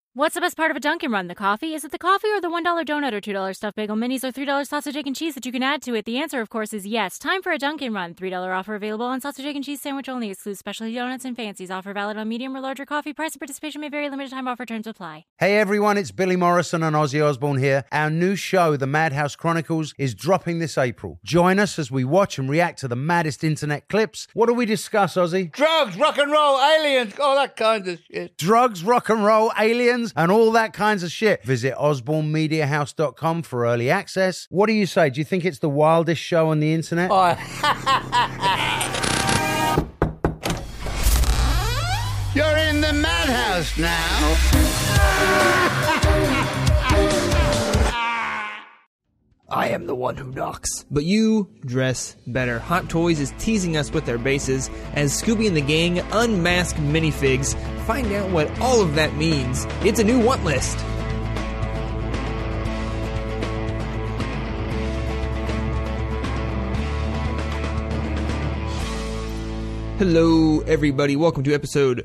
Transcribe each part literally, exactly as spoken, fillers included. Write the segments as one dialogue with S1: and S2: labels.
S1: What's the best part of a Dunkin' Run? The coffee? Is it the coffee or the one dollar donut or two dollar stuffed bagel minis or three dollar sausage, egg, and cheese that you can add to it? The answer, of course, is yes. Time for a Dunkin' Run. three dollar offer available on sausage, egg, and cheese sandwich only. Excludes specialty donuts and fancies. Offer valid on medium or larger coffee. Price and participation may vary. Limited time offer. Terms apply.
S2: Hey everyone, it's Billy Morrison and Ozzy Osbourne here. Our new show, The Madhouse Chronicles, is dropping this April. Join us as we watch and react to the maddest internet clips. What do we discuss, Ozzy?
S3: Drugs, rock and roll, aliens, all that kind of shit.
S2: Drugs, rock and roll, aliens, and all that kinds of shit. Visit osborne media house dot com for early access. What do you say? Do you think it's the wildest show on the internet?
S3: Oh. You're in the madhouse now.
S4: I am the one who knocks. But you dress better. Hot Toys is teasing us with their bases as Scooby and the gang unmask minifigs. Find out what all of that means. It's a new want list. Hello, everybody. Welcome to episode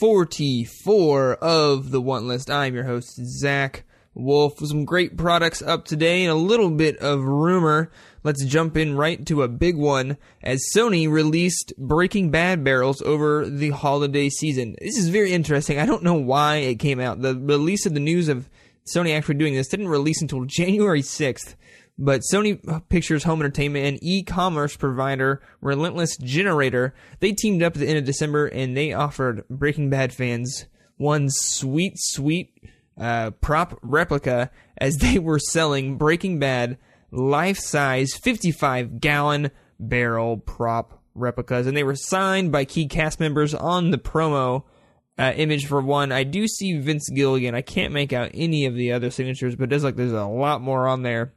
S4: forty-four of The Want List. I'm your host, Zach Wolf, with some great products up today and a little bit of rumor. Let's jump in right to a big one as Sony released Breaking Bad barrels over the holiday season. This is very interesting. I don't know why it came out. The release of the news of Sony actually doing this didn't release until January sixth. But Sony Pictures Home Entertainment and e-commerce provider Relentless Generator, they teamed up at the end of December and they offered Breaking Bad fans one sweet, sweet uh, prop replica as they were selling Breaking Bad life-size fifty-five gallon barrel prop replicas. And they were signed by key cast members on the promo uh, image for one. I do see Vince Gilligan. I can't make out any of the other signatures, but it does look like there's a lot more on there.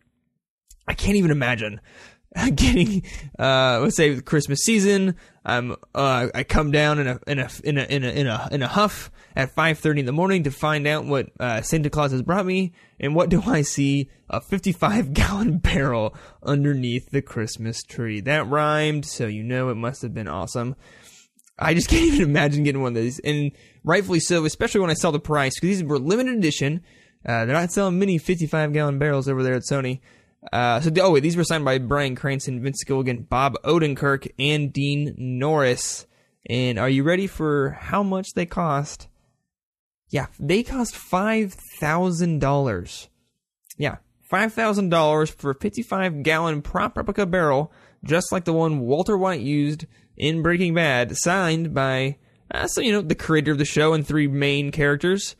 S4: I can't even imagine getting, uh, let's say the Christmas season. I'm, uh, I come down in a, in a, in a, in a, in a, in a huff at five thirty in the morning to find out what, uh, Santa Claus has brought me. And what do I see? A fifty-five gallon barrel underneath the Christmas tree. That rhymed, so you know it must have been awesome. I just can't even imagine getting one of these. And rightfully so, especially when I saw the price, because these were limited edition. Uh, they're not selling many fifty-five gallon barrels over there at Sony. Uh, so, oh wait, these were signed by Bryan Cranston, Vince Gilligan, Bob Odenkirk, and Dean Norris. And are you ready for how much they cost? Yeah, they cost five thousand dollars. Yeah, five thousand dollars for a fifty-five gallon prop replica barrel, just like the one Walter White used in Breaking Bad, signed by, uh, so you know, the creator of the show and three main characters.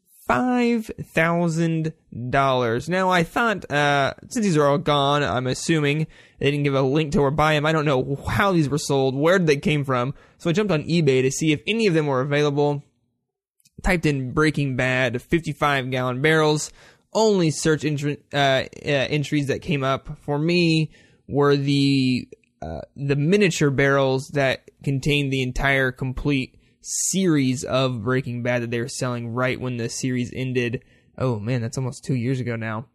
S4: five thousand dollars. Now, I thought, uh, since these are all gone, I'm assuming they didn't give a link to where buy them. I don't know how these were sold, where they came from. So I jumped on eBay to see if any of them were available. Typed in Breaking Bad fifty-five gallon barrels. Only search entry, uh, uh, entries that came up for me were the, uh, the miniature barrels that contained the entire complete series of Breaking Bad that they were selling right when the series ended. Oh man, that's almost two years ago now.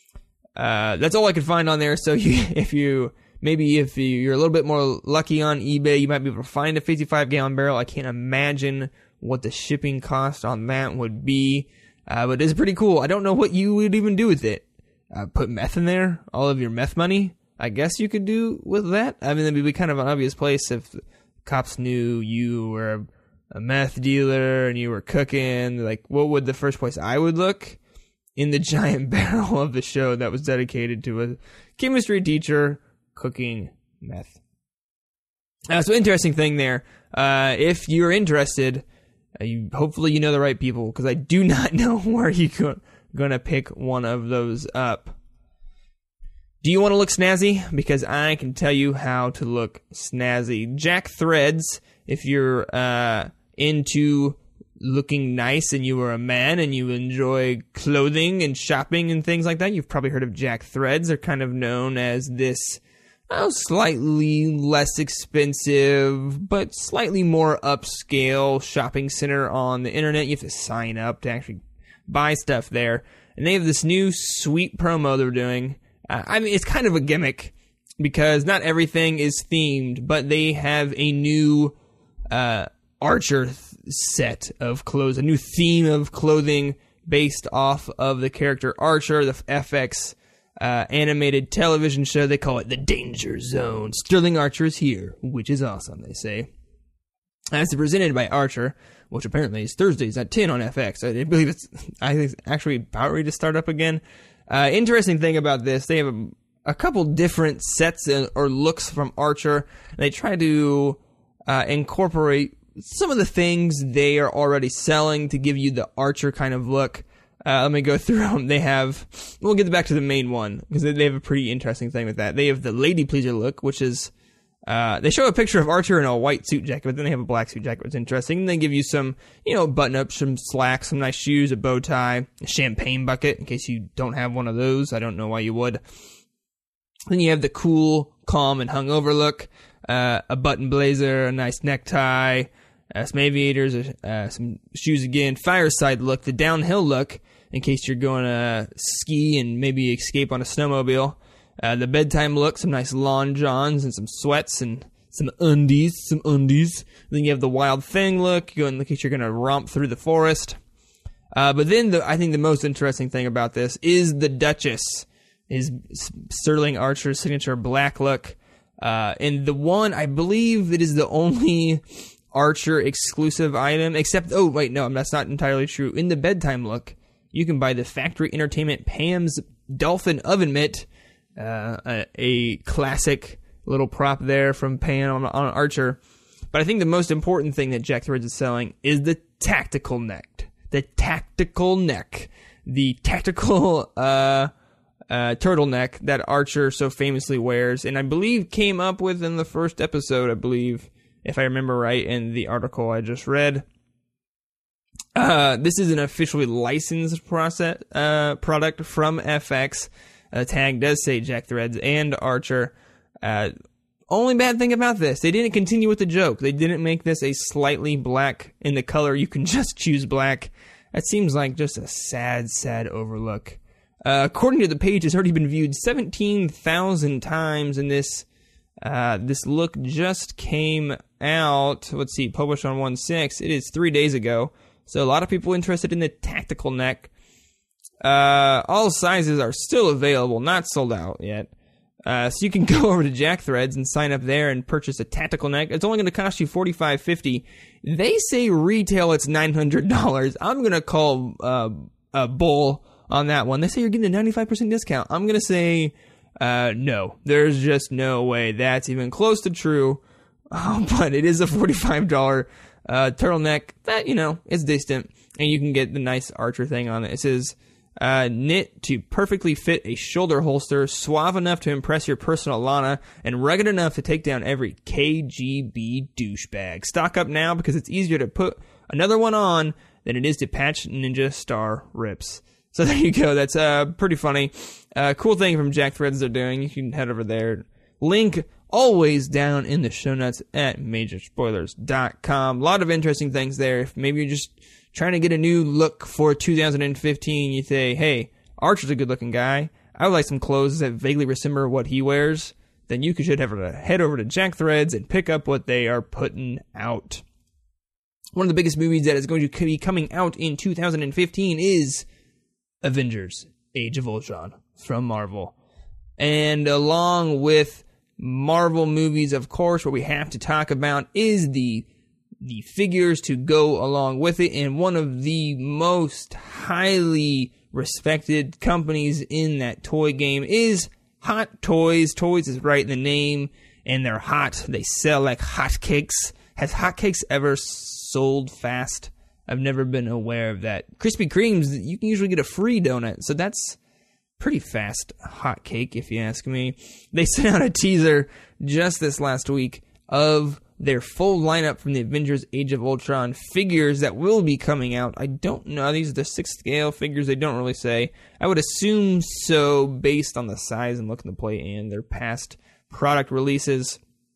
S4: Uh, that's all I could find on there. So you, if you, maybe if you're a little bit more lucky on eBay, you might be able to find a fifty-five gallon barrel. I can't imagine what the shipping cost on that would be. Uh, but it's pretty cool. I don't know what you would even do with it. Uh, put meth in there? All of your meth money? I guess you could do with that. I mean, that'd be kind of an obvious place if cops knew you were a a meth dealer and you were cooking. Like, what would the first place I would look? In the giant barrel of the show that was dedicated to a chemistry teacher cooking meth. Uh, so interesting thing there. Uh, if you're interested, uh, you, hopefully you know the right people, because I do not know where you're going to pick one of those up. Do you want to look snazzy? Because I can tell you how to look snazzy. Jack Threads, if you're uh, into looking nice and you are a man and you enjoy clothing and shopping and things like that, you've probably heard of Jack Threads. They're kind of known as this oh, slightly less expensive, but slightly more upscale shopping center on the internet. You have to sign up to actually buy stuff there. And they have this new sweet promo they're doing. Uh, I mean, it's kind of a gimmick because not everything is themed, but they have a new uh, Archer th- set of clothes, a new theme of clothing based off of the character Archer, the F X uh, animated television show. They call it The Danger Zone. Sterling Archer is here, which is awesome, they say. And it's presented by Archer, which apparently is Thursdays at ten on F X. I believe it's, I think it's actually about ready to start up again. Uh, interesting thing about this, they have a, a couple different sets or looks from Archer. They try to uh, incorporate some of the things they are already selling to give you the Archer kind of look. Uh, let me go through them. They have, we'll get back to the main one, because they have a pretty interesting thing with that. They have the Lady Pleaser look, which is, uh, they show a picture of Archer in a white suit jacket, but then they have a black suit jacket, which is interesting. And they give you some, you know, button-ups, some slacks, some nice shoes, a bow tie, a champagne bucket, in case you don't have one of those. I don't know why you would. Then you have the cool, calm, and hungover look, uh, a button blazer, a nice necktie, uh, some aviators, uh, some shoes again, fireside look, the downhill look, in case you're going to ski and maybe escape on a snowmobile. Uh, the bedtime look, some nice lawn johns and some sweats and some undies, some undies. Then you have the wild thing look, going in case you're going to romp through the forest. Uh, but then the, I think the most interesting thing about this is the Duchess, is Sterling Archer's signature black look. Uh, and the one, I believe it is the only Archer exclusive item, except, oh wait, no, that's not entirely true. In the bedtime look, you can buy the Factory Entertainment Pam's Dolphin Oven Mitt, uh, a, a classic little prop there from Pam on, on Archer. But I think the most important thing that Jack Threads is selling is the tactical neck. The tactical neck. The tactical uh, uh, turtleneck that Archer so famously wears, and I believe came up with in the first episode, I believe, if I remember right, in the article I just read. Uh, this is an officially licensed process, uh, product from F X. The tag does say Jack Threads and Archer. Uh, only bad thing about this, they didn't continue with the joke. They didn't make this a slightly black in the color. You can just choose black. That seems like just a sad, sad overlook. Uh, according to the page, it's already been viewed seventeen thousand times, and this uh, this look just came out. Let's see, published on one six. It is three days ago. So a lot of people interested in the tactical neck. Uh, all sizes are still available, not sold out yet. Uh, so you can go over to Jack Threads and sign up there and purchase a tactical neck. It's only going to cost you forty-five fifty. They say retail it's nine hundred dollars. I'm going to call uh, a bull on that one. They say you're getting a ninety-five percent discount. I'm going to say uh, no. There's just no way that's even close to true. Oh, but it is a forty-five dollars uh, turtleneck that, you know, is decent. And you can get the nice Archer thing on it. It says, uh, knit to perfectly fit a shoulder holster, suave enough to impress your personal Lana, and rugged enough to take down every K G B douchebag. Stock up now because it's easier to put another one on than it is to patch Ninja Star rips. So there you go. That's uh, pretty funny. Uh, cool thing from Jack Threads they're doing. You can head over there. Link always down in the show notes at major spoilers dot com. A lot of interesting things there. If maybe you're just trying to get a new look for two thousand fifteen, you say, hey, Archer's a good-looking guy. I would like some clothes that vaguely resemble what he wears. Then you should have to head over to Jack Threads and pick up what they are putting out. One of the biggest movies that is going to be coming out in two thousand fifteen is Avengers: Age of Ultron from Marvel. And along with Marvel movies, of course, what we have to talk about is the the figures to go along with it. And one of the most highly respected companies in that toy game is Hot Toys. Toys is right in the name, and they're hot. They sell like hotcakes. Has hotcakes ever sold fast? I've never been aware of that. Krispy Kremes, you can usually get a free donut, so that's pretty fast hot cake, if you ask me. They sent out a teaser just this last week of their full lineup from the Avengers Age of Ultron figures that will be coming out. I don't know. These are the six scale figures. They don't really say. I would assume so based on the size and look and the play and their past product releases.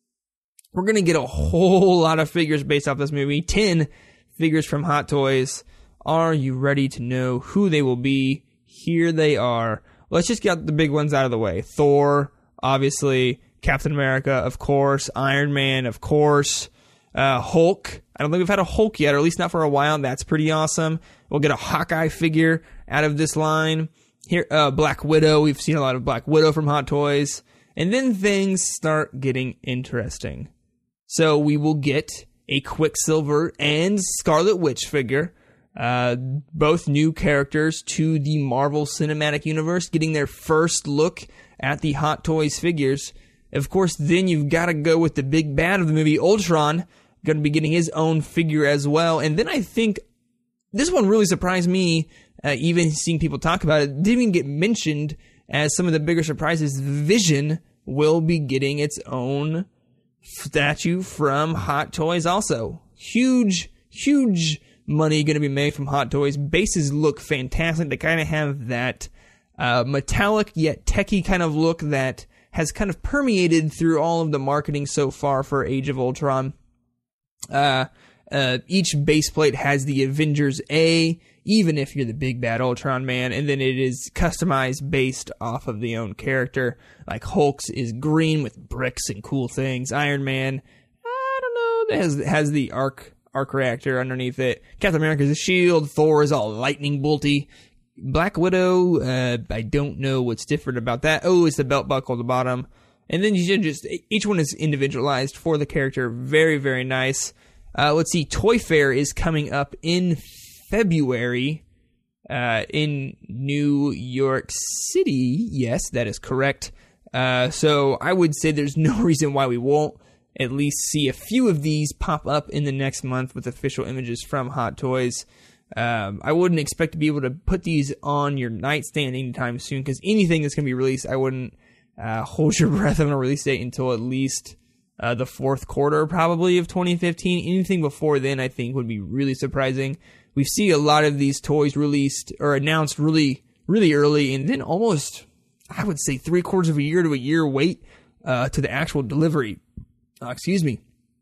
S4: We're going to get a whole lot of figures based off this movie. ten figures from Hot Toys. Are you ready to know who they will be? Here they are. Let's just get the big ones out of the way. Thor, obviously. Captain America, of course. Iron Man, of course. Uh, Hulk. I don't think we've had a Hulk yet, or at least not for a while. That's pretty awesome. We'll get a Hawkeye figure out of this line. Here, uh, Black Widow. We've seen a lot of Black Widow from Hot Toys. And then things start getting interesting. So we will get a Quicksilver and Scarlet Witch figure. Uh, both new characters to the Marvel Cinematic Universe, getting their first look at the Hot Toys figures. Of course, then you've got to go with the big bad of the movie, Ultron, going to be getting his own figure as well. And then I think this one really surprised me, uh, even seeing people talk about it. It didn't even get mentioned as some of the bigger surprises. Vision will be getting its own statue from Hot Toys also. Huge, huge money going to be made from Hot Toys. Bases look fantastic. They kind of have that uh, metallic yet techie kind of look that has kind of permeated through all of the marketing so far for Age of Ultron. Uh, uh, each base plate has the Avengers A, even if you're the big bad Ultron man, and then it is customized based off of the own character. Like Hulk's is green with bricks and cool things. Iron Man, I don't know, has has the arc arc reactor underneath it. Captain America's a shield. Thor is all lightning bolty. Black Widow, uh, I don't know what's different about that. Oh, it's the belt buckle at the bottom. And then you should just, each one is individualized for the character. Very, very nice. Uh, let's see, Toy Fair is coming up in February uh, in New York City. Yes, that is correct. Uh, so I would say there's no reason why we won't at least see a few of these pop up in the next month with official images from Hot Toys. Um, I wouldn't expect to be able to put these on your nightstand anytime soon, because anything that's going to be released, I wouldn't uh, hold your breath on a release date until at least uh, the fourth quarter probably of twenty fifteen. Anything before then, I think, would be really surprising. We see a lot of these toys released or announced really, really early, and then almost, I would say, three quarters of a year to a year wait uh, to the actual delivery. Uh, excuse me.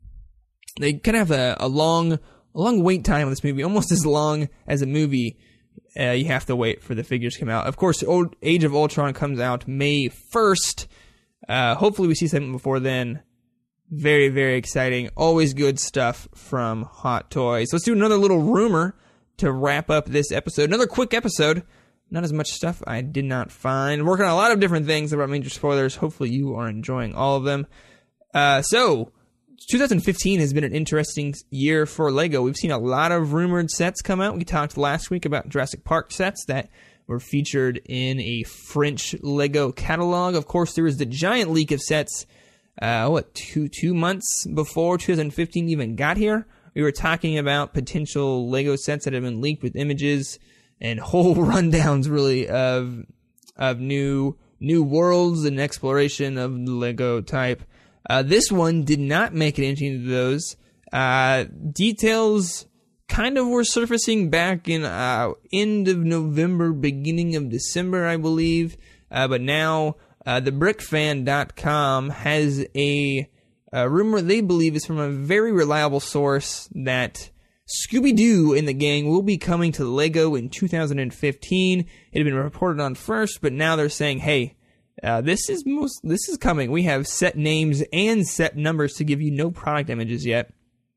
S4: They kind of have a, a long... A long wait time on this movie, almost as long as a movie uh, you have to wait for the figures to come out. Of course, old Age of Ultron comes out May first. Uh, hopefully we see something before then. Very, very exciting. Always good stuff from Hot Toys. Let's do another little rumor to wrap up this episode. Another quick episode. Not as much stuff I did not find. Working on a lot of different things about major spoilers. Hopefully you are enjoying all of them. Uh, so... twenty fifteen has been an interesting year for LEGO. We've seen a lot of rumored sets come out. We talked last week about Jurassic Park sets that were featured in a French LEGO catalog. Of course, there was the giant leak of sets, uh, what, two two months before twenty fifteen even got here. We were talking about potential LEGO sets that have been leaked with images and whole rundowns, really, of of new new worlds and exploration of the LEGO type. Uh, this one did not make it into those. Uh, details kind of were surfacing back in uh, end of November, beginning of December, I believe. Uh, but now, uh, the brick fan dot com has a, a rumor they believe is from a very reliable source that Scooby-Doo and the gang will be coming to LEGO in two thousand fifteen. It had been reported on first, but now they're saying, hey, Uh, this is most. This is coming. We have set names and set numbers to give you no product images yet.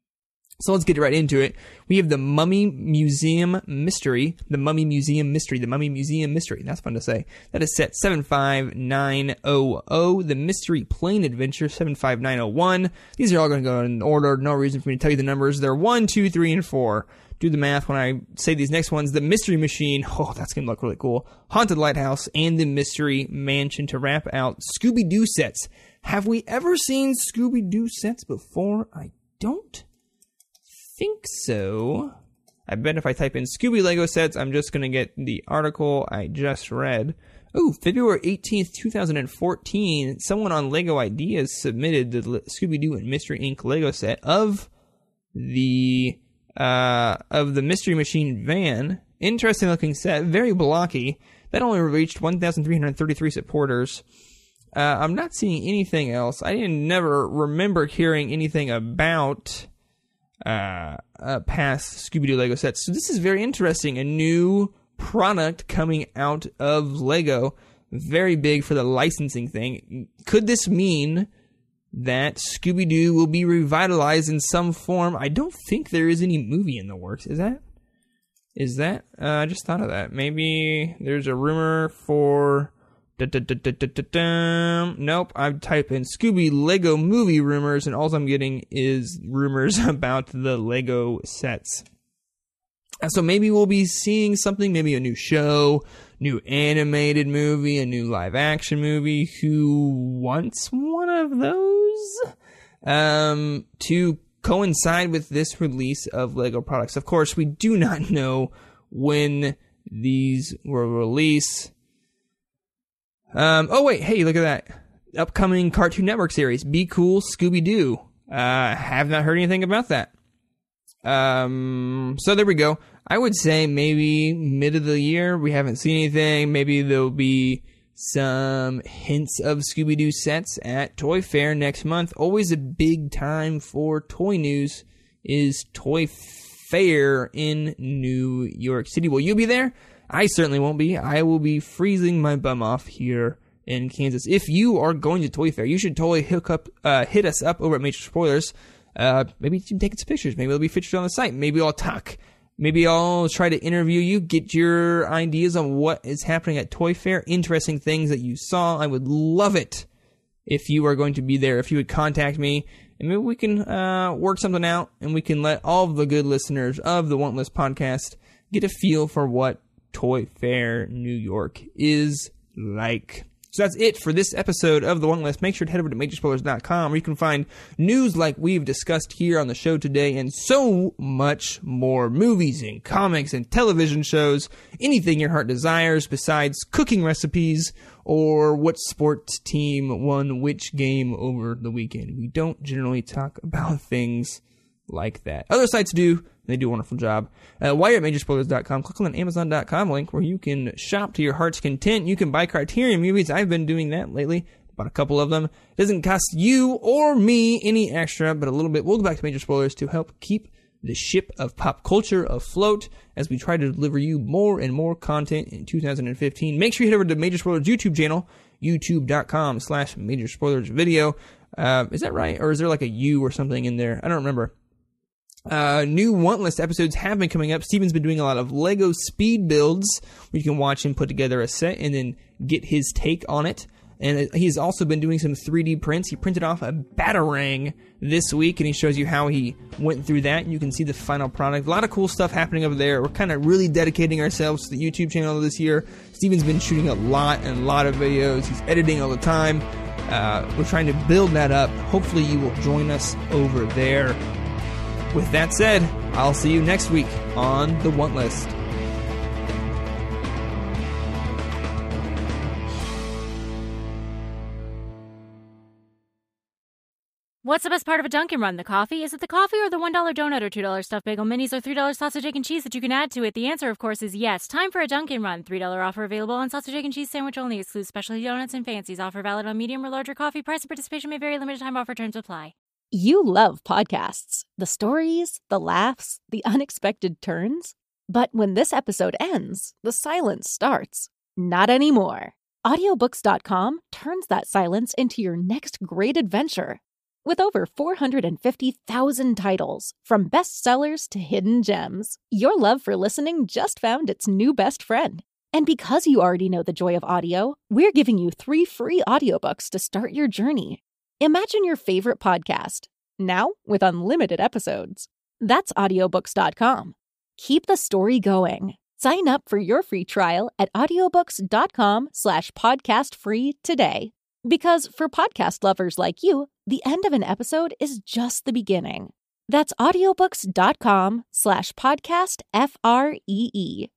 S4: So let's get right into it. We have the Mummy Museum Mystery. The Mummy Museum Mystery. The Mummy Museum Mystery. That's fun to say. That is set seven five nine zero zero. The Mystery Plane Adventure seven five nine zero one. These are all going to go in order. No reason for me to tell you the numbers. They're one, two, three, and four. Do the math when I say these next ones. The Mystery Machine. Oh, that's going to look really cool. Haunted Lighthouse and the Mystery Mansion to wrap out Scooby-Doo sets. Have we ever seen Scooby-Doo sets before? I don't think so. I bet if I type in Scooby Lego sets, I'm just going to get the article I just read. Oh, February eighteenth, twenty fourteen. Someone on Lego Ideas submitted the Scooby-Doo and Mystery Incorporated Lego set of the... Uh, of the Mystery Machine van. Interesting looking set, very blocky. That only reached one thousand three hundred thirty-three supporters. Uh, I'm not seeing anything else. I didn't never remember hearing anything about uh, uh, past Scooby-Doo Lego sets. So this is very interesting. A new product coming out of Lego. Very big for the licensing thing. Could this mean that Scooby-Doo will be revitalized in some form? I don't think there is any movie in the works. Is that Is that? Uh, I just thought of that. Maybe there's a rumor for... Da, da, da, da, da, da, da. Nope, I type in Scooby Lego movie rumors, and all I'm getting is rumors about the Lego sets. So maybe we'll be seeing something, maybe a new show, new animated movie, a new live action movie. Who wants one of those? Um, to coincide with this release of Lego products. Of course, we do not know when these will release. Um, oh, wait, hey, look at that. Upcoming Cartoon Network series, Be Cool, Scooby-Doo. Uh, have not heard anything about that. Um, so there we go. I would say maybe mid of the year, we haven't seen anything. Maybe there'll be some hints of Scooby-Doo sets at Toy Fair next month. Always a big time for toy news is Toy Fair in New York City. Will you be there? I certainly won't be. I will be freezing my bum off here in Kansas. If you are going to Toy Fair, you should totally hook up, uh, hit us up over at Major Spoilers. Uh, maybe you can take some pictures. Maybe it'll be featured on the site. Maybe I'll talk. Maybe I'll try to interview you, get your ideas on what is happening at Toy Fair, interesting things that you saw. I would love it if you are going to be there, if you would contact me, and maybe we can uh, work something out, and we can let all of the good listeners of the Want List podcast get a feel for what Toy Fair New York is like. So that's it for this episode of The Want List. Make sure to head over to major spoilers dot com where you can find news like we've discussed here on the show today and so much more. Movies and comics and television shows, anything your heart desires besides cooking recipes or what sports team won which game over the weekend. We don't generally talk about things like that. Other sites do. They do a wonderful job. Uh, while you're at major spoilers dot com, click on the amazon dot com link where you can shop to your heart's content. You can buy Criterion movies. I've been doing that lately. Bought a couple of them. It doesn't cost you or me any extra, but a little bit. We'll go back to Major Spoilers to help keep the ship of pop culture afloat as we try to deliver you more and more content in two thousand fifteen. Make sure you head over to Major Spoilers YouTube channel, youtube dot com slash Major Spoilers video. Uh, is that right? Or is there like a U or something in there? I don't remember. Uh, new Want List episodes have been coming up. Steven's been doing a lot of Lego speed builds where you can watch him put together a set and then get his take on it. And he's also been doing some three D prints. He printed off a Batarang this week, and he shows you how he went through that. And you can see the final product. A lot of cool stuff happening over there. We're kind of really dedicating ourselves to the YouTube channel this year. Steven's been shooting a lot and a lot of videos. He's editing all the time. Uh, we're trying to build that up. Hopefully you will join us over there. With that said, I'll see you next week on The Want List.
S1: What's the best part of a Dunkin' Run? The coffee? Is it the coffee or the one dollar donut or two dollar stuffed bagel minis or three dollar sausage, egg, and cheese that you can add to it? The answer, of course, is yes. Time for a Dunkin' Run. three dollar offer available on sausage, egg, and cheese sandwich only. Excludes specialty donuts and fancies. Offer valid on medium or larger coffee. Price and participation may vary. Limited time offer. Terms apply.
S5: You love podcasts. The stories, the laughs, the unexpected turns. But when this episode ends, the silence starts. Not anymore. audiobooks dot com turns that silence into your next great adventure. With over four hundred fifty thousand titles, from bestsellers to hidden gems, your love for listening just found its new best friend. And because you already know the joy of audio, we're giving you three free audiobooks to start your journey. Imagine your favorite podcast, now with unlimited episodes. That's audiobooks dot com. Keep the story going. Sign up for your free trial at audiobooks dot com slash podcast free today. Because for podcast lovers like you, the end of an episode is just the beginning. That's audiobooks dot com slash podcast F R E E.